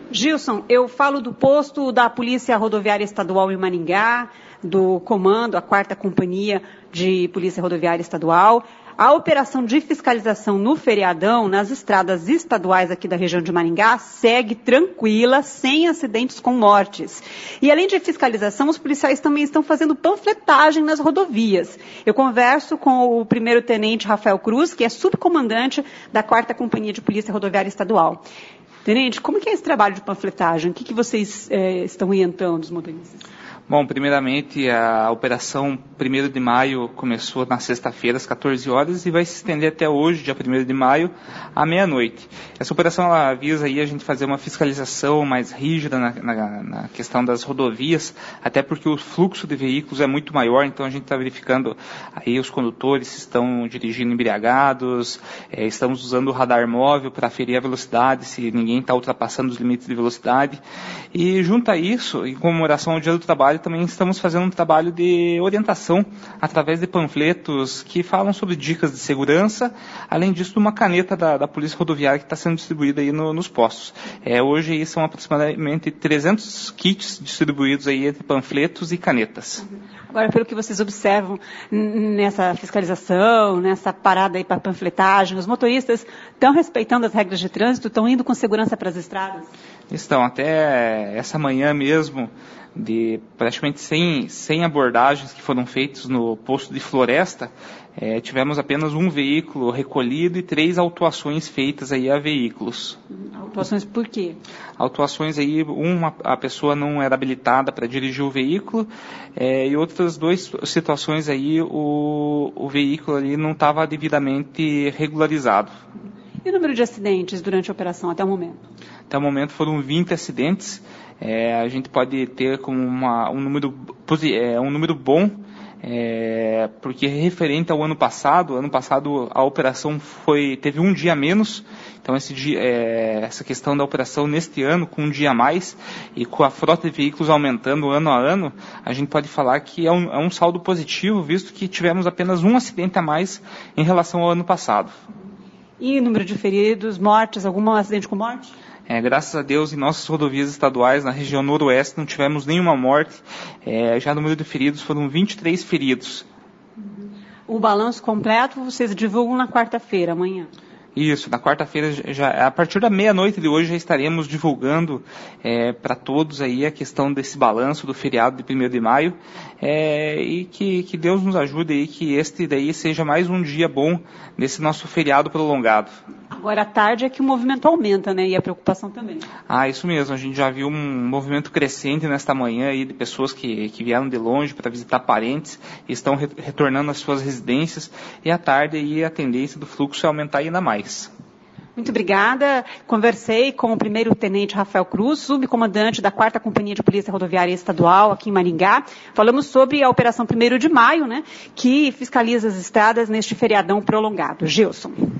Gilson, eu falo do posto da Polícia Rodoviária Estadual em Maringá, do comando, a 4ª Companhia de Polícia Rodoviária Estadual. A operação de fiscalização no feriadão, nas estradas estaduais aqui da região de Maringá, segue tranquila, sem acidentes com mortes. E além de fiscalização, os policiais também estão fazendo panfletagem nas rodovias. Eu converso com o primeiro-tenente Rafael Cruz, que é subcomandante da 4ª Companhia de Polícia Rodoviária Estadual. Tenente, como que é esse trabalho de panfletagem? O que vocês estão orientando os motoristas? Bom, primeiramente, a operação 1º de maio começou na sexta-feira, às 14 horas, e vai se estender até hoje, dia 1º de maio, à meia-noite. Essa operação ela visa aí a gente fazer uma fiscalização mais rígida na questão das rodovias, até porque o fluxo de veículos é muito maior, então a gente está verificando aí os condutores se estão dirigindo embriagados, estamos usando o radar móvel para aferir a velocidade, se ninguém está ultrapassando os limites de velocidade. E junto a isso, em comemoração ao Dia do Trabalho, também estamos fazendo um trabalho de orientação através de panfletos que falam sobre dicas de segurança, além disso, uma caneta da Polícia Rodoviária que está sendo distribuída aí nos postos. Hoje aí são aproximadamente 300 kits distribuídos aí entre panfletos e canetas. Agora, pelo que vocês observam nessa fiscalização, nessa parada aí para panfletagem, os motoristas estão respeitando as regras de trânsito, estão indo com segurança para as estradas? Estão, até essa manhã mesmo, de praticamente 100 abordagens que foram feitas no posto de Floresta, tivemos apenas um veículo recolhido e 3 autuações feitas aí a veículos. Autuações por quê? Autuações aí, a pessoa não era habilitada para dirigir o veículo, e outras 2 situações aí, o veículo ali não estava devidamente regularizado. E o número de acidentes durante a operação até o momento? Até o momento foram 20 acidentes. A gente pode ter como um número bom, porque referente ao ano passado a operação teve um dia a menos, então essa questão da operação neste ano, com um dia a mais, e com a frota de veículos aumentando ano a ano, a gente pode falar que é um saldo positivo, visto que tivemos apenas um acidente a mais em relação ao ano passado. E o número de feridos, mortes, algum acidente com morte? Graças a Deus, em nossas rodovias estaduais, na região noroeste, não tivemos nenhuma morte. Já no número de feridos, foram 23 feridos. O balanço completo vocês divulgam na quarta-feira, amanhã? Isso, na quarta-feira, a partir da meia-noite de hoje, já estaremos divulgando para todos aí a questão desse balanço do feriado de 1º de maio, e que Deus nos ajude aí, que este daí seja mais um dia bom desse nosso feriado prolongado. Agora, à tarde é que o movimento aumenta, né? E a preocupação também. Isso mesmo. A gente já viu um movimento crescente nesta manhã aí de pessoas que vieram de longe para visitar parentes e estão retornando às suas residências. E à tarde aí a tendência do fluxo é aumentar ainda mais. Muito obrigada. Conversei com o primeiro-tenente Rafael Cruz, subcomandante da 4ª Companhia de Polícia Rodoviária Estadual aqui em Maringá. Falamos sobre a operação 1º de maio, né? Que fiscaliza as estradas neste feriadão prolongado. Gilson.